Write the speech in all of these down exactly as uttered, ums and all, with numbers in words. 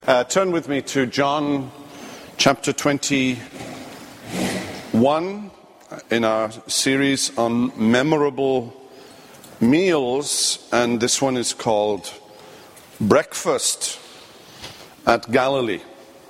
Uh, turn with me to John chapter twenty-one in our series on memorable meals, and this one is called Breakfast at Galilee.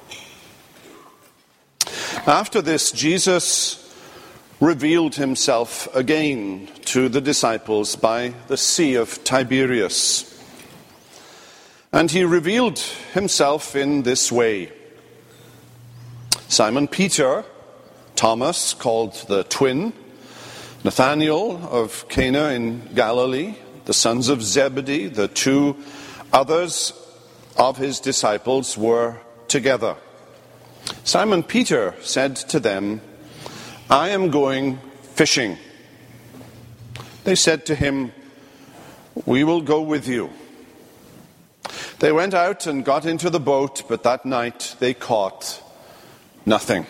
After this, Jesus revealed himself again to the disciples by the Sea of Tiberias. And he revealed himself in this way. Simon Peter, Thomas, called the twin, Nathanael of Cana in Galilee, the sons of Zebedee, the two others of his disciples were together. Simon Peter said to them, "I am going fishing." They said to him, "We will go with you." They went out and got into the boat, but that night they caught nothing.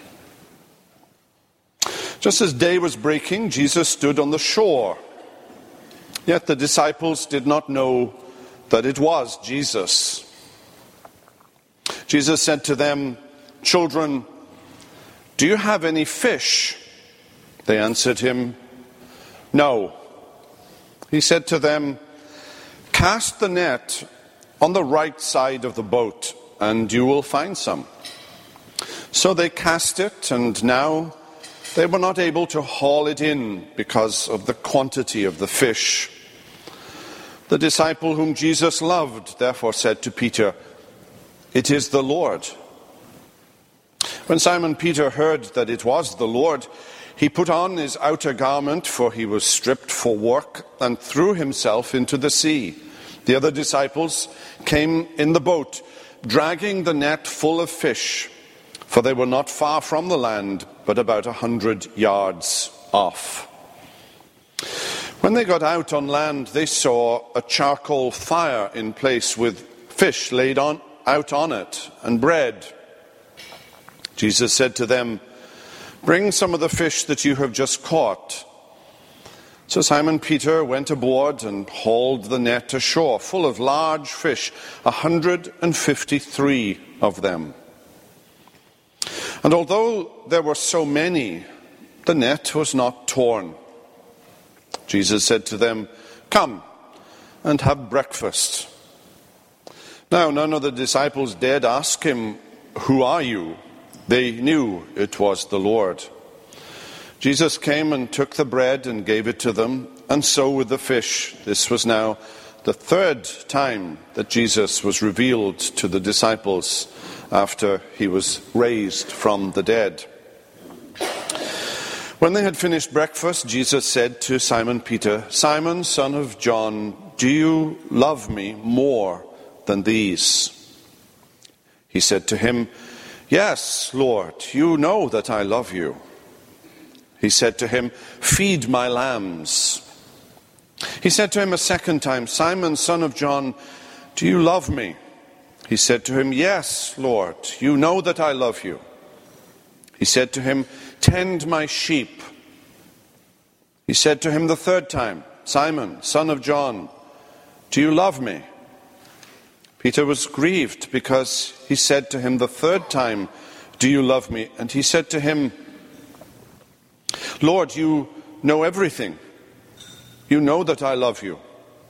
Just as day was breaking, Jesus stood on the shore. Yet the disciples did not know that it was Jesus. Jesus said to them, "Children, do you have any fish?" They answered him, "No." He said to them, "Cast the net on the right side of the boat, and you will find some." So they cast it, and now they were not able to haul it in because of the quantity of the fish. The disciple whom Jesus loved therefore said to Peter, "It is the Lord." When Simon Peter heard that it was the Lord, he put on his outer garment, for he was stripped for work, and threw himself into the sea. The other disciples came in the boat, dragging the net full of fish, for they were not far from the land, but about a hundred yards off. When they got out on land, they saw a charcoal fire in place with fish laid on, out on it, and bread. Jesus said to them, "Bring some of the fish that you have just caught." So Simon Peter went aboard and hauled the net ashore, full of large fish, a hundred and fifty-three of them. And although there were so many, the net was not torn. Jesus said to them, "Come and have breakfast." Now none of the disciples dared ask him, "Who are you?" They knew it was the Lord. Jesus came and took the bread and gave it to them, and so with the fish. This was now the third time that Jesus was revealed to the disciples after he was raised from the dead. When they had finished breakfast, Jesus said to Simon Peter, "Simon, son of John, do you love me more than these?" He said to him, "Yes, Lord, you know that I love you." He said to him, "Feed my lambs." He said to him a second time, "Simon, son of John, do you love me?" He said to him, "Yes, Lord, you know that I love you." He said to him, "Tend my sheep." He said to him the third time, "Simon, son of John, do you love me?" Peter was grieved because he said to him the third time, "Do you love me?" And he said to him, "Lord, you know everything. You know that I love you."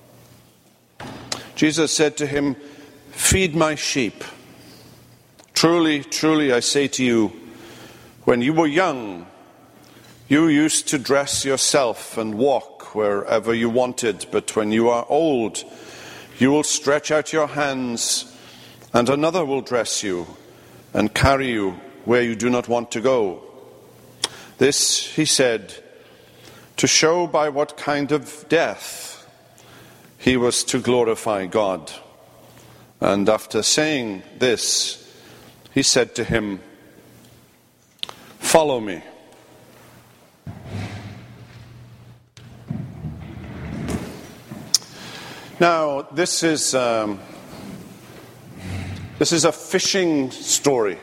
Jesus said to him, "Feed my sheep. Truly, truly, I say to you, when you were young, you used to dress yourself and walk wherever you wanted. But when you are old, you will stretch out your hands, and another will dress you and carry you where you do not want to go." This he said to show by what kind of death he was to glorify God. And after saying this, he said to him, "Follow me." Now, this is um, this is a fishing story.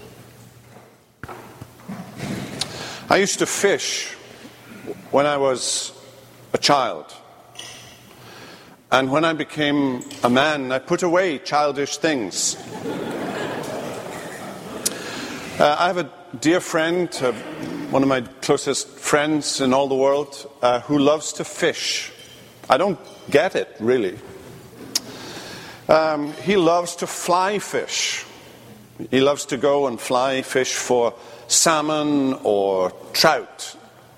I used to fish when I was a child. And when I became a man, I put away childish things. Uh, I have a dear friend, uh, one of my closest friends in all the world, uh, who loves to fish. I don't get it, really. Um, he loves to fly fish. He loves to go and fly fish for salmon or trout.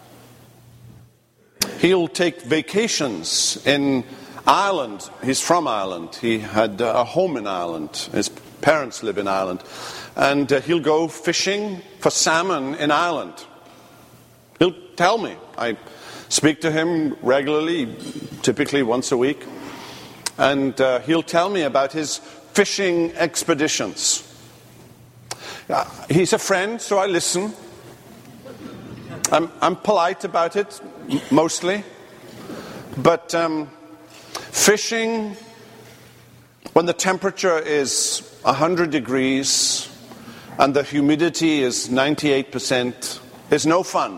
He'll take vacations in Ireland. He's from Ireland. He had a home in Ireland. His parents live in Ireland. And uh, he'll go fishing for salmon in Ireland. He'll tell me. I speak to him regularly, typically once a week. And uh, he'll tell me about his fishing expeditions. Uh, he's a friend, so I listen. I'm, I'm polite about it, mostly. But um, fishing, when the temperature is one hundred degrees and the humidity is ninety-eight percent, is no fun.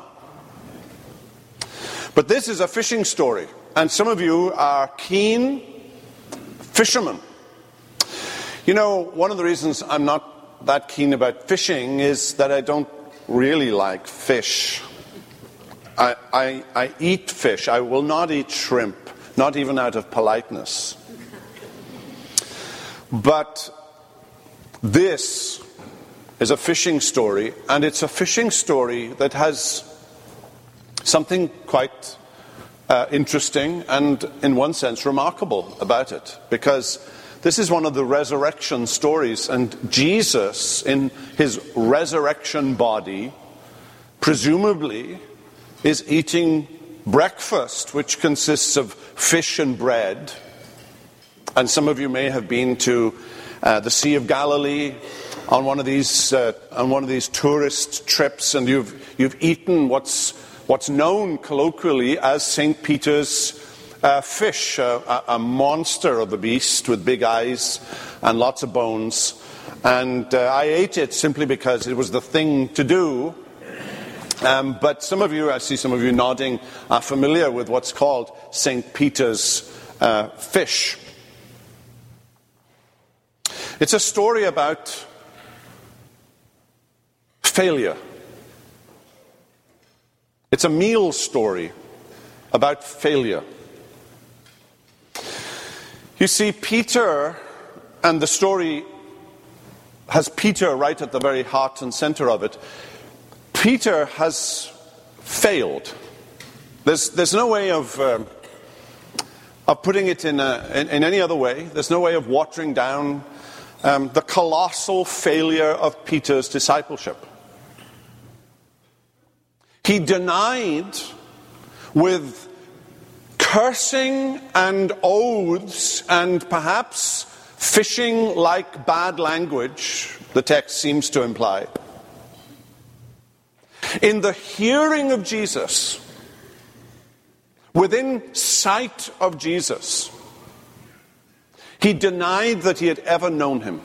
But this is a fishing story, and some of you are keen fishermen. You know, one of the reasons I'm not that keen about fishing is that I don't really like fish. I, I, I eat fish. I will not eat shrimp, not even out of politeness. But this is a fishing story, and it's a fishing story that has something quite uh, interesting and, in one sense, remarkable about it. Because this is one of the resurrection stories, and Jesus, in his resurrection body, presumably is eating breakfast, which consists of fish and bread. And some of you may have been to uh, the Sea of Galilee on one of these uh, on one of these tourist trips, and you've you've eaten what's what's known colloquially as Saint Peter's uh, fish, uh, a, a monster of a beast with big eyes and lots of bones. And uh, I ate it simply because it was the thing to do. Um, but some of you, I see some of you nodding, are familiar with what's called Saint Peter's uh, fish. It's a story about failure. It's a meal story about failure. You see, Peter, and the story has Peter right at the very heart and center of it. Peter has failed. There's, there's no way of, um, of putting it in, a, in, in any other way. There's no way of watering down um, the colossal failure of Peter's discipleship. He denied with cursing and oaths and perhaps fishing like bad language, the text seems to imply. In the hearing of Jesus, within sight of Jesus, he denied that he had ever known him.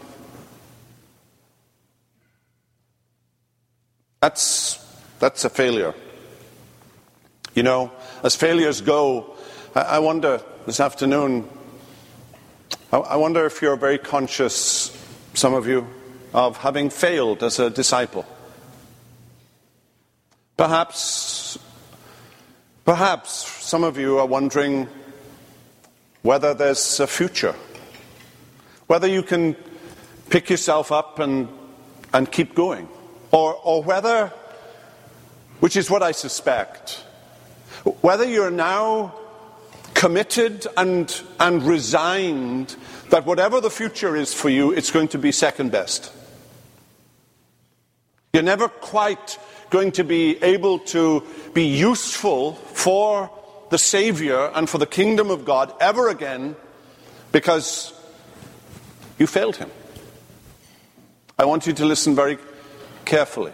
That's, that's a failure. You know, as failures go, I wonder this afternoon, I wonder if you're very conscious, some of you, of having failed as a disciple. Perhaps, perhaps some of you are wondering whether there's a future, whether you can pick yourself up and and keep going, or or whether, which is what I suspect, whether you're now committed and and resigned that whatever the future is for you, it's going to be second best. You're never quite going to be able to be useful for the Savior and for the kingdom of God ever again because you failed him. I want you to listen very carefully.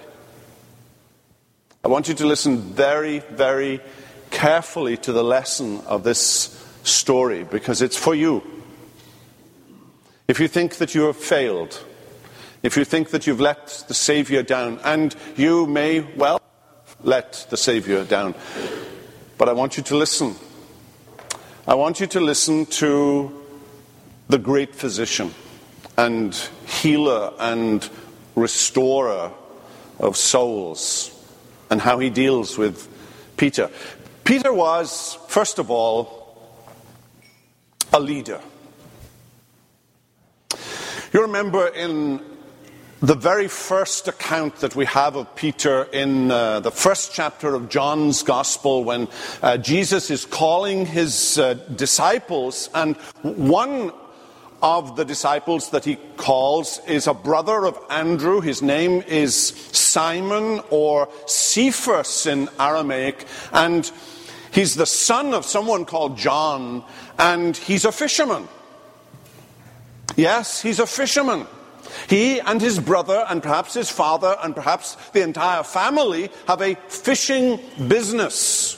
I want you to listen very, very carefully to the lesson of this story because it's for you. If you think that you have failed, if you think that you've let the Savior down, and you may well let the Savior down, but I want you to listen. I want you to listen to the great physician and healer and restorer of souls and how he deals with Peter. Peter was, first of all, a leader. You remember in the very first account that we have of Peter in uh, the first chapter of John's Gospel, when uh, Jesus is calling his uh, disciples, and one of the disciples that he calls is a brother of Andrew. His name is Simon, or Cephas in Aramaic, and he's the son of someone called John, and he's a fisherman. Yes, he's a fisherman. He and his brother, and perhaps his father, and perhaps the entire family, have a fishing business.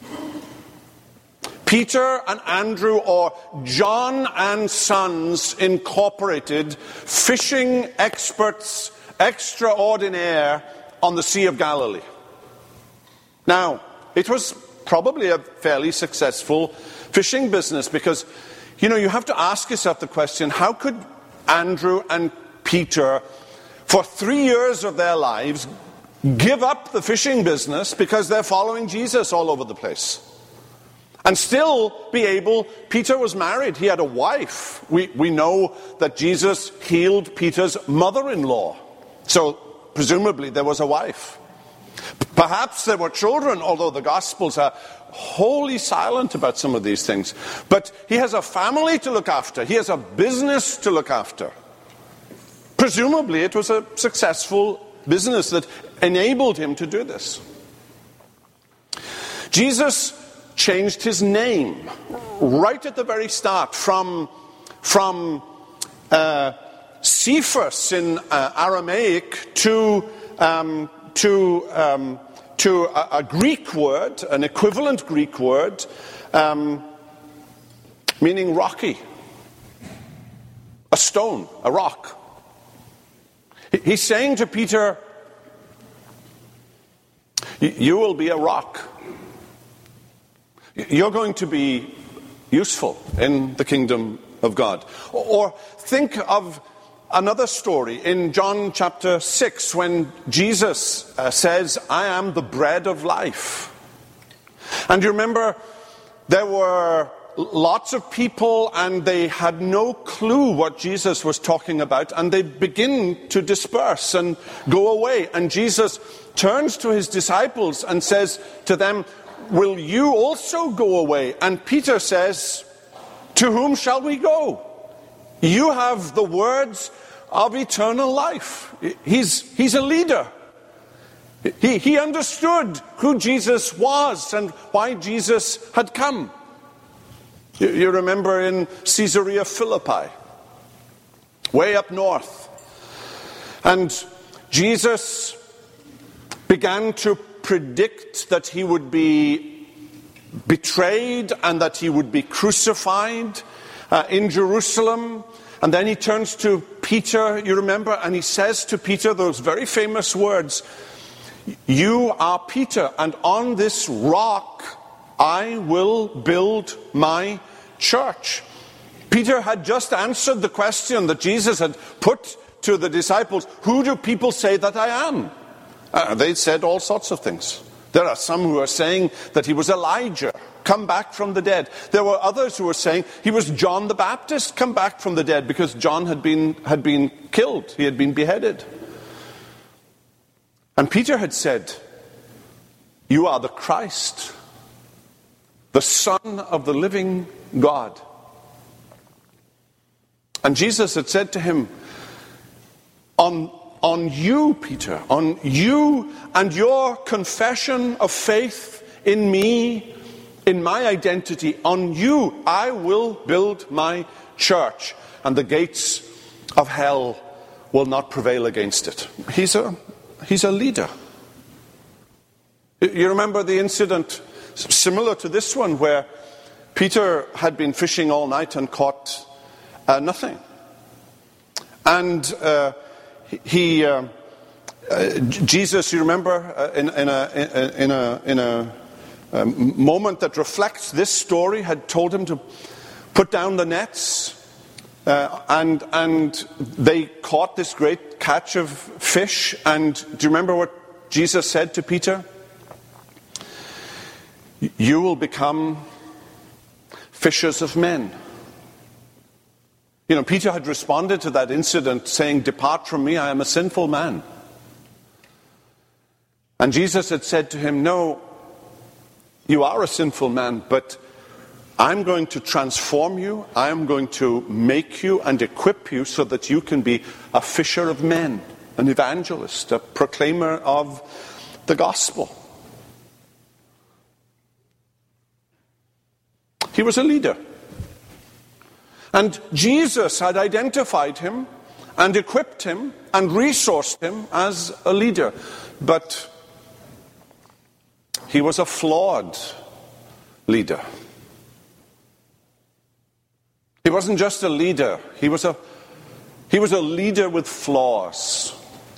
Peter and Andrew, or John and Sons Incorporated, fishing experts extraordinaire on the Sea of Galilee. Now, it was probably a fairly successful fishing business, because, you know, you have to ask yourself the question, how could Andrew and Peter, for three years of their lives, give up the fishing business because they're following Jesus all over the place? And still be able, Peter was married, he had a wife. We, we know that Jesus healed Peter's mother-in-law. So, presumably, there was a wife. Perhaps there were children, although the Gospels are wholly silent about some of these things. But he has a family to look after. He has a business to look after. Presumably, it was a successful business that enabled him to do this. Jesus changed his name right at the very start from, from uh, Cephas in uh, Aramaic to, um, to, um, to a, a Greek word, an equivalent Greek word, um, meaning rocky. A stone, a rock. He's saying to Peter, you will be a rock. You're going to be useful in the kingdom of God. Or think of another story in John chapter six, when Jesus uh, says, I am the bread of life. And you remember, there were lots of people and they had no clue what Jesus was talking about, and they begin to disperse and go away. And Jesus turns to his disciples and says to them, will you also go away? And Peter says, to whom shall we go? You have the words of eternal life. He's, he's a leader. He, he understood who Jesus was and why Jesus had come. You, you remember in Caesarea Philippi, way up north. And Jesus began to predict that he would be betrayed and that he would be crucified uh, in Jerusalem. And then he turns to Peter, you remember, and he says to Peter those very famous words, you are Peter, and on this rock I will build my church. Peter had just answered the question that Jesus had put to the disciples, who do people say that I am? Uh, they said all sorts of things. There are some who are saying that he was Elijah, come back from the dead. There were others who were saying he was John the Baptist, come back from the dead, because John had been, had been killed. He had been beheaded. And Peter had said, you are the Christ, the Son of the living God. And Jesus had said to him, on On you, Peter, on you and your confession of faith in me, in my identity, on you I will build my church, and the gates of hell will not prevail against it. He's a, he's a leader. You remember the incident similar to this one, where Peter had been fishing all night and caught uh, nothing. And uh, He, uh, uh, Jesus, you remember, uh, in, in a in a in a um, moment that reflects this story, had told him to put down the nets, uh, and and they caught this great catch of fish. And do you remember what Jesus said to Peter? You will become fishers of men. You know, Peter had responded to that incident saying, depart from me, I am a sinful man. And Jesus had said to him, no, you are a sinful man, but I'm going to transform you. I am going to make you and equip you so that you can be a fisher of men, an evangelist, a proclaimer of the gospel. He was a leader. And Jesus had identified him and equipped him and resourced him as a leader. But he was a flawed leader. He wasn't just a leader. He was a, he was a leader with flaws.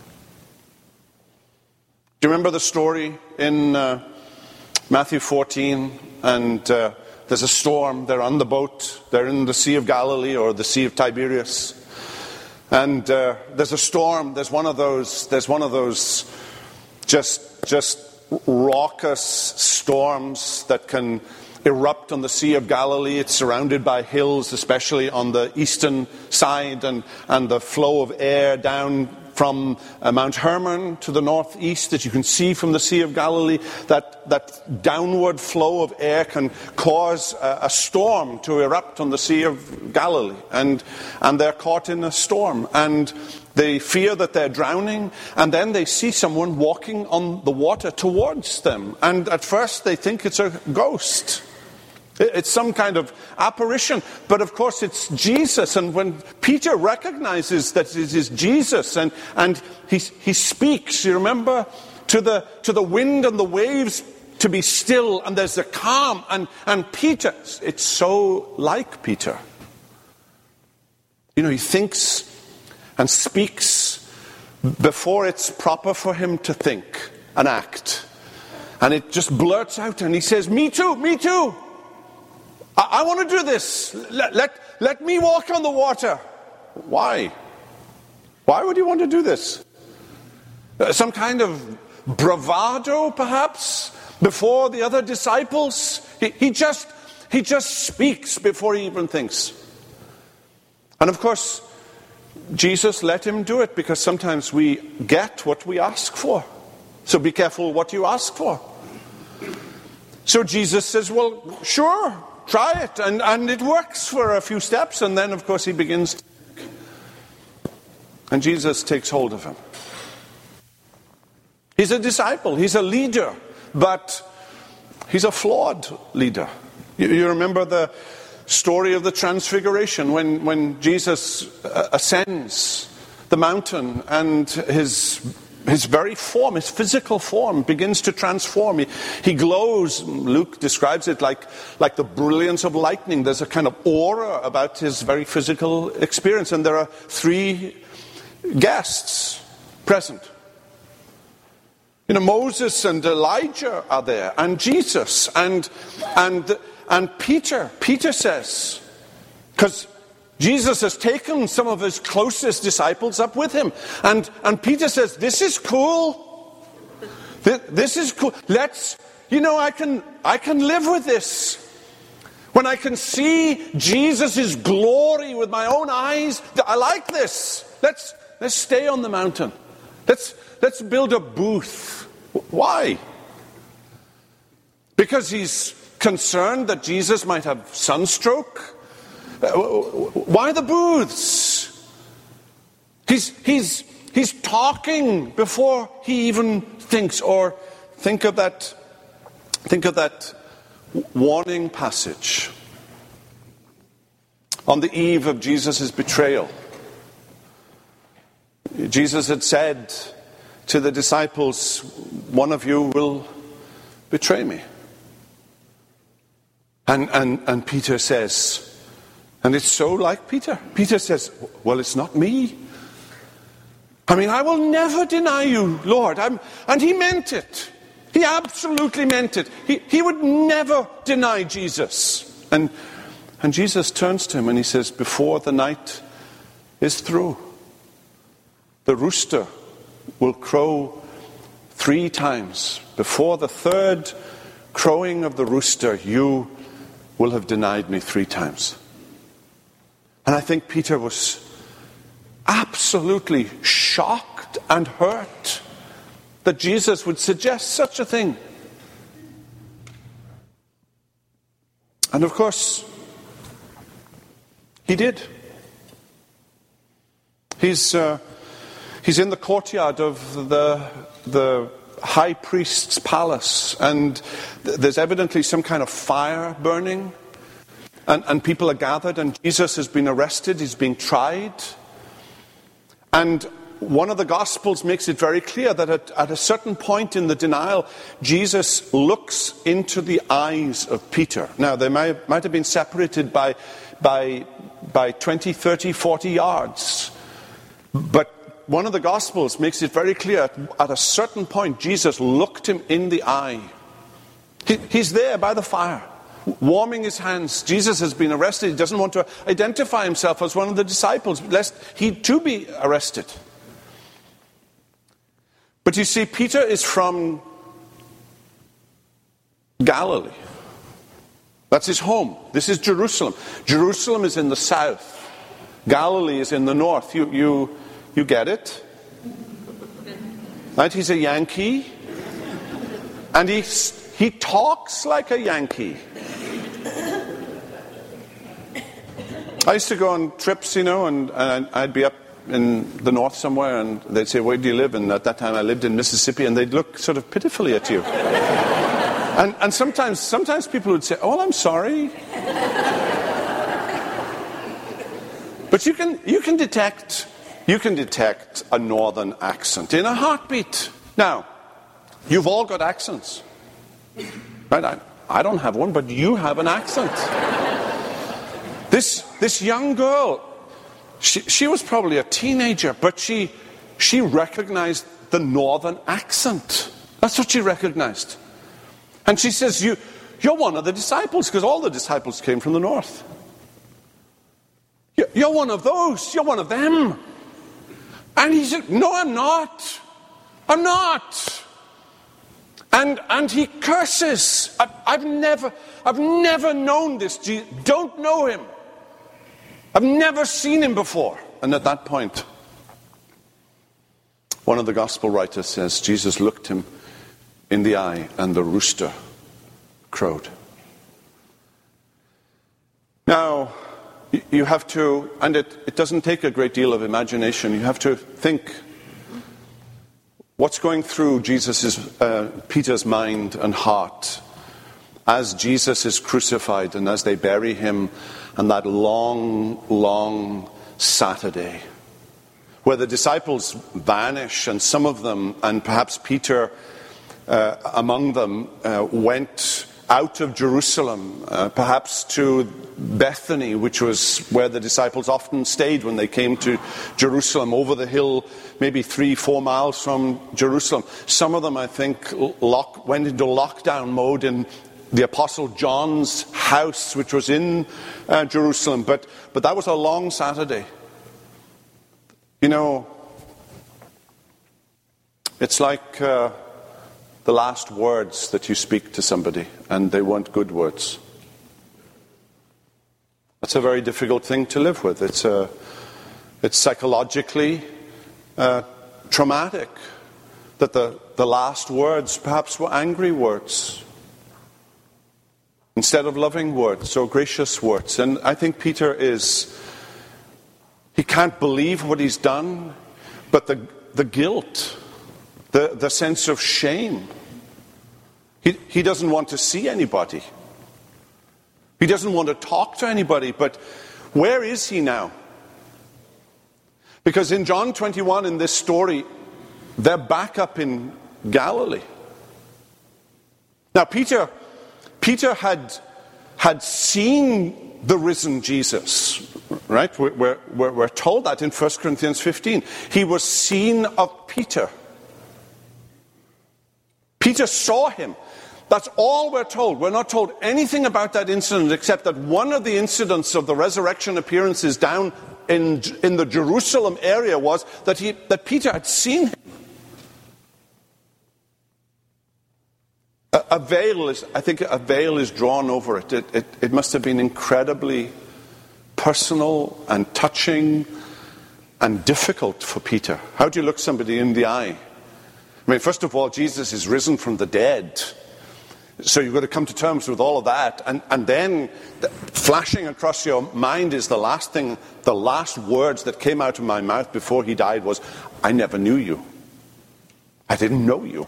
Do you remember the story in uh, Matthew fourteen? And uh, there's a storm. They're on the boat. They're in the Sea of Galilee or the Sea of Tiberias. And uh, there's a storm. There's one of those. There's one of those just just raucous storms that can erupt on the Sea of Galilee. It's surrounded by hills, especially on the eastern side, and, and the flow of air down from uh, Mount Hermon to the northeast that you can see from the Sea of Galilee. That, that downward flow of air can cause a, a storm to erupt on the Sea of Galilee. And, and they're caught in a storm. And they fear that they're drowning, and then they see someone walking on the water towards them. And at first they think it's a ghost. It's some kind of apparition. But of course it's Jesus. And when Peter recognizes that it is Jesus, and, and he, he speaks, you remember, to the, to the wind and the waves to be still, and there's a calm. And, and Peter, it's so like Peter. You know, he thinks and speaks before it's proper for him to think and act. And it just blurts out, and he says, me too, me too. I, I want to do this. Let, let, let me walk on the water. Why? Why would you want to do this? Uh, some kind of bravado, perhaps, before the other disciples? He, he just he just speaks before he even thinks. And of course, Jesus let him do it, because sometimes we get what we ask for. So be careful what you ask for. So Jesus says, well, sure, try it. And, and it works for a few steps. And then, of course, he begins to think. And Jesus takes hold of him. He's a disciple. He's a leader. But he's a flawed leader. You, you remember the story of the Transfiguration, when, when Jesus uh, ascends the mountain, and his his very form, his physical form begins to transform. He, he glows. Luke describes it like, like the brilliance of lightning. There's a kind of aura about his very physical experience. And there are three guests present. You know, Moses and Elijah are there, and Jesus, and and and Peter. Peter says, because Jesus has taken some of his closest disciples up with him, and and Peter says, "This is cool. This, this is cool. Let's, you know, I can I can live with this. When I can see Jesus' glory with my own eyes, I like this. Let's let's stay on the mountain. Let's let's build a booth." Why? Because he's concerned that Jesus might have sunstroke? Why the booths? He's, he's, he's talking before he even thinks. Or think of that, think of that warning passage on the eve of Jesus' betrayal. Jesus had said to the disciples, one of you will betray me. And, and, and Peter says, and it's so like Peter. Peter says, well, it's not me. I mean, I will never deny you, Lord. I'm, and he meant it. He absolutely meant it. He, he would never deny Jesus. And, and Jesus turns to him and he says, before the night is through, the rooster will crow three times. Before the third crowing of the rooster, you will have denied me three times. And I think Peter was absolutely shocked and hurt that Jesus would suggest such a thing. And of course, he did. He's uh, he's in the courtyard of the the high priest's palace, and th- there's evidently some kind of fire burning, and, and people are gathered, and Jesus has been arrested, he's being tried. And one of the Gospels makes it very clear that at, at a certain point in the denial, Jesus looks into the eyes of Peter. Now, they might, might have been separated by, by, by twenty, thirty, forty yards. But one of the Gospels makes it very clear, at a certain point, Jesus looked him in the eye. He, he's there by the fire, warming his hands. Jesus has been arrested. He doesn't want to identify himself as one of the disciples, lest he too be arrested. But you see, Peter is from Galilee. That's his home. This is Jerusalem. Jerusalem is in the south. Galilee is in the north. You, you, you get it? Right? He's a Yankee. And he, he talks like a Yankee. I used to go on trips, you know, and, and I'd be up in the north somewhere, and they'd say, "Where do you live?" And at that time I lived in Mississippi, and they'd look sort of pitifully at you. and, and sometimes sometimes people would say, "Oh, I'm sorry." But you can you can detect you can detect a northern accent in a heartbeat. Now, you've all got accents. Right? I, I don't have one, but you have an accent. This this young girl, She, she was probably a teenager, but she she recognized the northern accent. That's what she recognized. And she says, you, you're one of the disciples, because all the disciples came from the north. You're, you're one of those. You're one of them. And he said, "No, I'm not. I'm not." And and he curses. I, I've never, I've never known this. Don't know him. I've never seen him before. And at that point, one of the gospel writers says, Jesus looked him in the eye and the rooster crowed. Now, you have to, and it, it doesn't take a great deal of imagination, you have to think what's going through Jesus's, uh, Peter's mind and heart as Jesus is crucified and as they bury him. And that long, long Saturday, where the disciples vanish, and some of them, and perhaps Peter uh, among them, uh, went out of Jerusalem, uh, perhaps to Bethany, which was where the disciples often stayed when they came to Jerusalem, over the hill, maybe three, four miles from Jerusalem. Some of them, I think, lock, went into lockdown mode in the Apostle John's house, which was in uh, Jerusalem. But, but that was a long Saturday. You know, it's like uh, the last words that you speak to somebody, and they weren't good words. That's a very difficult thing to live with. It's, a, it's psychologically uh, traumatic that the, the last words perhaps were angry words instead of loving words or gracious words. And I think Peter is, he can't believe what he's done, but the, the guilt, the, the sense of shame, he, he doesn't want to see anybody. He doesn't want to talk to anybody, but where is he now? Because in John twenty-one, in this story, they're back up in Galilee. Now, Peter... Peter had, had seen the risen Jesus, right? We're, we're, we're told that in First Corinthians fifteen. He was seen of Peter. Peter saw him. That's all we're told. We're not told anything about that incident except that one of the incidents of the resurrection appearances down in, in the Jerusalem area was that, he, that Peter had seen him. A, a veil is, I think a veil is drawn over it. It, it. it must have been incredibly personal and touching and difficult for Peter. How do you look somebody in the eye? I mean, first of all, Jesus is risen from the dead. So you've got to come to terms with all of that. And, and then the, flashing across your mind is the last thing, the last words that came out of my mouth before he died was, I never knew you. I didn't know you.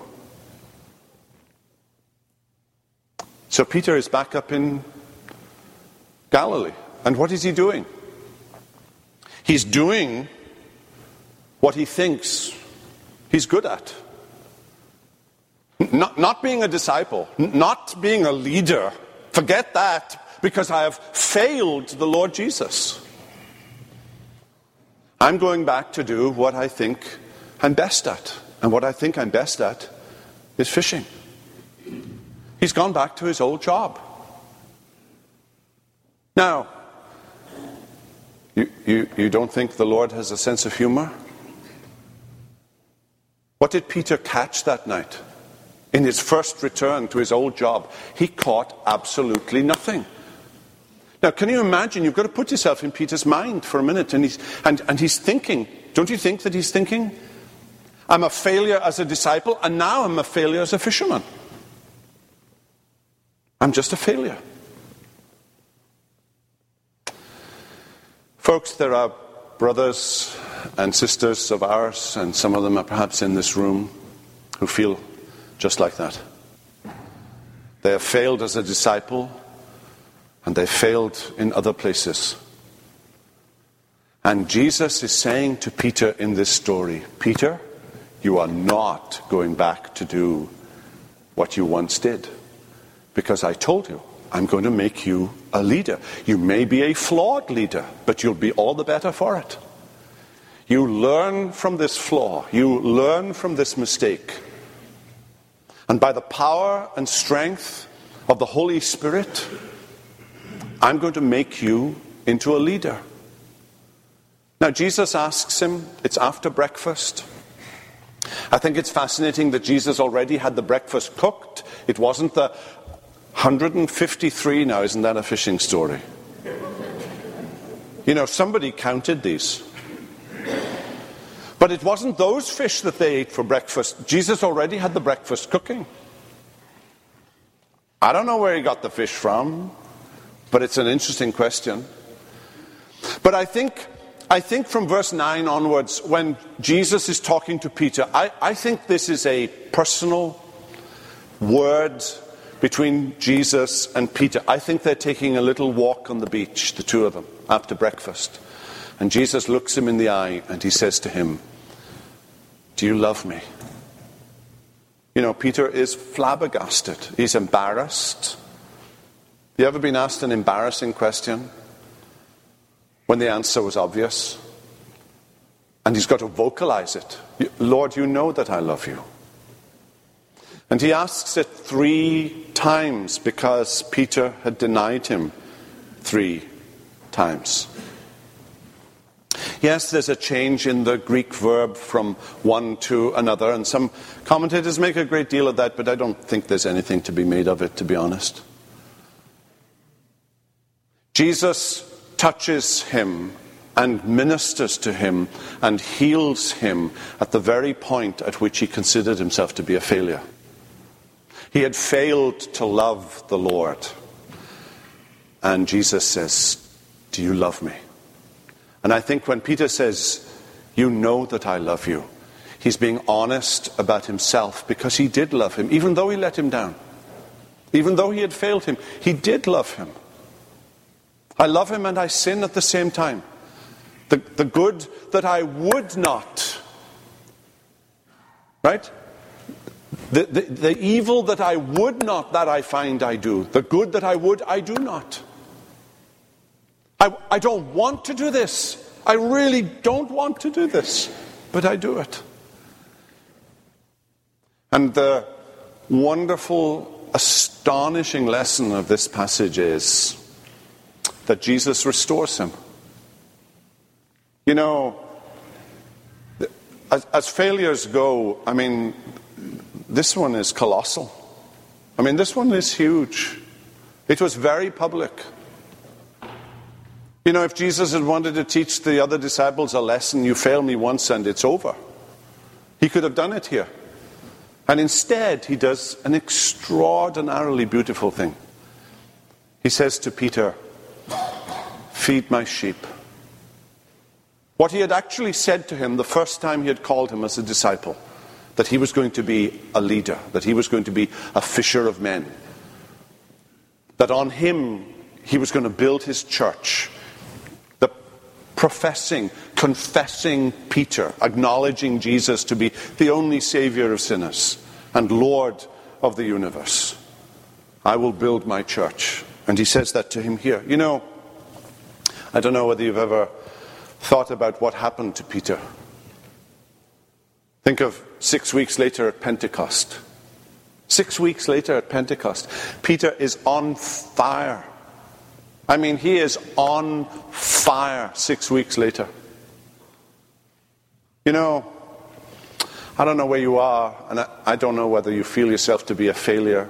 So Peter is back up in Galilee. And what is he doing? He's doing what he thinks he's good at. Not, not being a disciple, not being a leader. Forget that, because I have failed the Lord Jesus. I'm going back to do what I think I'm best at. And what I think I'm best at is fishing. He's gone back to his old job. Now, you, you, you don't think the Lord has a sense of humor? What did Peter catch that night? In his first return to his old job, he caught absolutely nothing. Now, can you imagine? You've got to put yourself in Peter's mind for a minute. And he's, and, and he's thinking, don't you think that he's thinking, I'm a failure as a disciple, and now I'm a failure as a fisherman. I'm just a failure. Folks, there are brothers and sisters of ours, and some of them are perhaps in this room, who feel just like that. They have failed as a disciple, and they failed in other places. And Jesus is saying to Peter in this story, Peter, you are not going back to do what you once did. Because I told you, I'm going to make you a leader. You may be a flawed leader, but you'll be all the better for it. You learn from this flaw. You learn from this mistake. And by the power and strength of the Holy Spirit, I'm going to make you into a leader. Now, Jesus asks him, it's after breakfast. I think it's fascinating that Jesus already had the breakfast cooked. It wasn't the one hundred fifty-three now, isn't that a fishing story? You know, somebody counted these. But it wasn't those fish that they ate for breakfast. Jesus already had the breakfast cooking. I don't know where he got the fish from, but it's an interesting question. But I think I think from verse nine onwards, when Jesus is talking to Peter, I, I think this is a personal word between Jesus and Peter. I think they're taking a little walk on the beach, the two of them, after breakfast. And Jesus looks him in the eye and he says to him, do you love me? You know, Peter is flabbergasted. He's embarrassed. You ever been asked an embarrassing question when the answer was obvious? And he's got to vocalize it. Lord, you know that I love you. And he asks it three times because Peter had denied him three times. Yes, there's a change in the Greek verb from one to another, and some commentators make a great deal of that, but I don't think there's anything to be made of it, to be honest. Jesus touches him and ministers to him and heals him at the very point at which he considered himself to be a failure. He had failed to love the Lord. And Jesus says, do you love me? And I think when Peter says, you know that I love you, he's being honest about himself, because he did love him, even though he let him down. Even though he had failed him, he did love him. I love him and I sin at the same time. The, the good that I would not, right? The, the, the evil that I would not, that I find I do. The good that I would, I do not. I, I don't want to do this. I really don't want to do this. But I do it. And the wonderful, astonishing lesson of this passage is that Jesus restores him. You know, as, as failures go, I mean, this one is colossal. I mean, this one is huge. It was very public. You know, if Jesus had wanted to teach the other disciples a lesson, you fail me once and it's over, he could have done it here. And instead, he does an extraordinarily beautiful thing. He says to Peter, feed my sheep. What he had actually said to him the first time he had called him as a disciple, that he was going to be a leader, that he was going to be a fisher of men, that on him he was going to build his church. The professing, confessing Peter, acknowledging Jesus to be the only Savior of sinners and Lord of the universe. I will build my church. And he says that to him here. You know, I don't know whether you've ever thought about what happened to Peter. Think of six weeks later at Pentecost. Six weeks later at Pentecost, Peter is on fire. I mean, he is on fire six weeks later. You know, I don't know where you are, and I, I don't know whether you feel yourself to be a failure.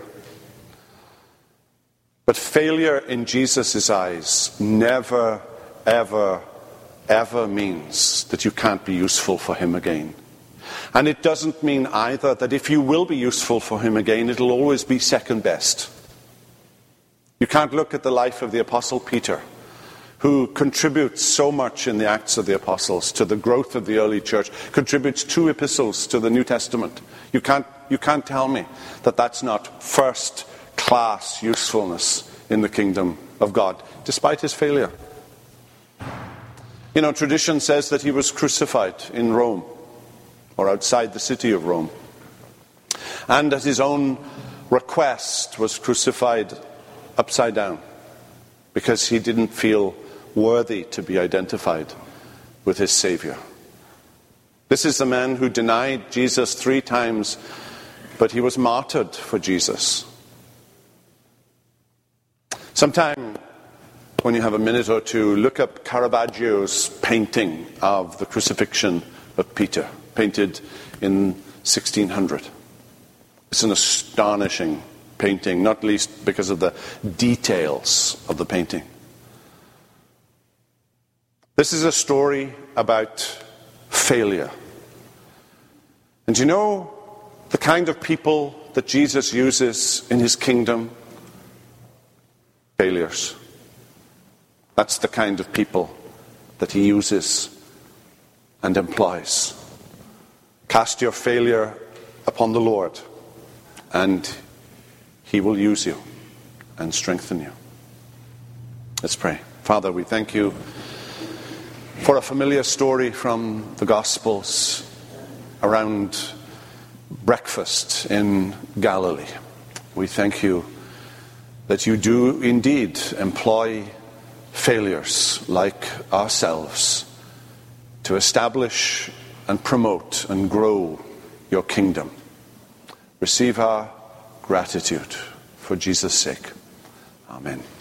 But failure in Jesus' eyes never, ever, ever means that you can't be useful for him again. And it doesn't mean either that if you will be useful for him again, it'll always be second best. You can't look at the life of the Apostle Peter, who contributes so much in the Acts of the Apostles to the growth of the early church, contributes two epistles to the New Testament. You can't, you can't tell me that that's not first-class usefulness in the kingdom of God, despite his failure. You know, tradition says that he was crucified in Rome, or outside the city of Rome, and at his own request was crucified upside down because he didn't feel worthy to be identified with his Savior. This is the man who denied Jesus three times, but he was martyred for Jesus. Sometime when you have a minute or two, look up Caravaggio's painting of the crucifixion of Peter, painted in sixteen hundred. It's an astonishing painting, not least because of the details of the painting. This is a story about failure. And you know the kind of people that Jesus uses in his kingdom? Failures. That's the kind of people that he uses and employs. Cast your failure upon the Lord, and he will use you and strengthen you. Let's pray. Father, we thank you for a familiar story from the Gospels around breakfast in Galilee. We thank you that you do indeed employ failures like ourselves to establish and promote and grow your kingdom. Receive our gratitude for Jesus' sake. Amen.